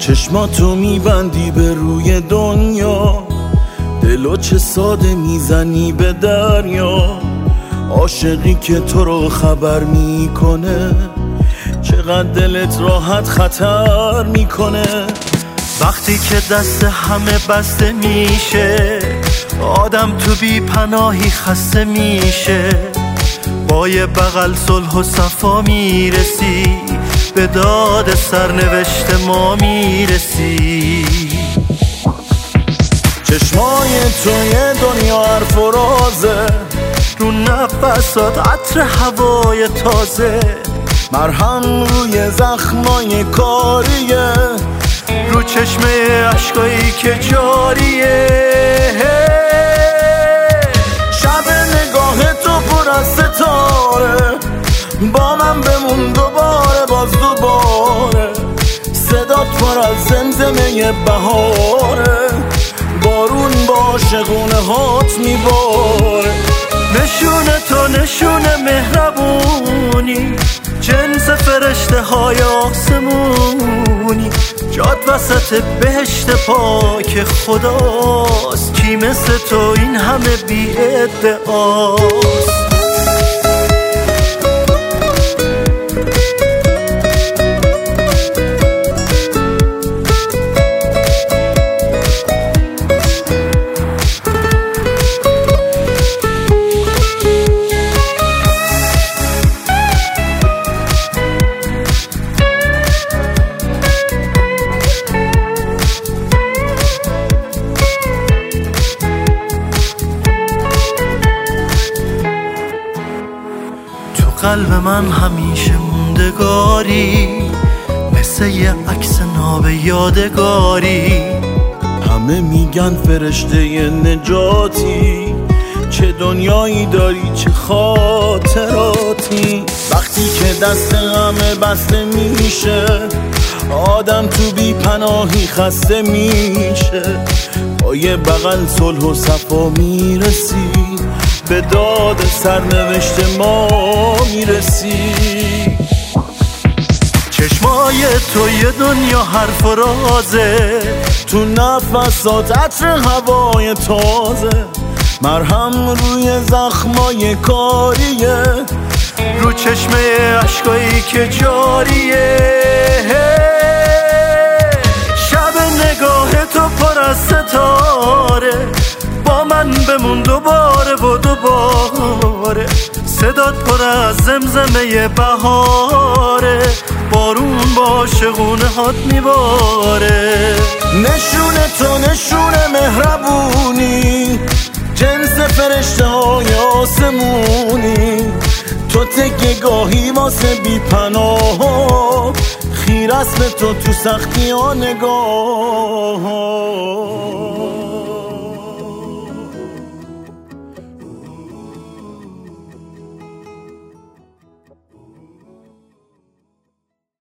چشماتو میبندی به روی دنیا، دلو چه ساده میزنی به دریا. عاشقی که تو رو خبر میکنه، چقدر دلت راحت خطر میکنه. وقتی که دست همه بسته میشه، آدم تو بی پناهی خسته میشه. با یه بغل صلح و صفا میرسی، به داد سرنوشت ما میرسی. چشمای توی دنیا حرف و رازه، رو نفسات عطر هوای تازه. مرهم روی زخمای کاریه، رو چشمه عشقایی که جاریه. شب نگاه تو پر از ستاره، با من بمون دوباره باز دوباره. صدات پر از زمزمه بهاره، بارون با عاشقونه هات میباره. نشونه تو نشونه مهربونی، جنس فرشته های آسمونی. جاد وسط بهشت پاک خداست، کی مثل تو این همه بی ادعاست. قلب من همیشه موندگاری، مثل یه عکس ناب یادگاری. همه میگن فرشته نجاتی، چه دنیایی داری چه خاطراتی. وقتی که دست همه بسته میشه، آدم تو بی پناهی خسته میشه. با یه بغل صلح و صفا میرسی، به داد سرنوشت ما میرسی. چشمای تو یه دنیا حرف و رازه، تو نفسات عطر هوای تازه. مرهم روی زخمای کاریه، رو چشمه عشقایی که جاریه. شب نگاه تو پر از ستاره، با من بمون دوباره و دوباره. صدات پر از زمزمه بهاره، بارون با عاشقونه هات میباره. نشونه تو نشونه مهربونی، جنس فرشته های آسمونی. تو تکیه گاهی واسه بی پناه، خیر است به تو سختی ها نگاه.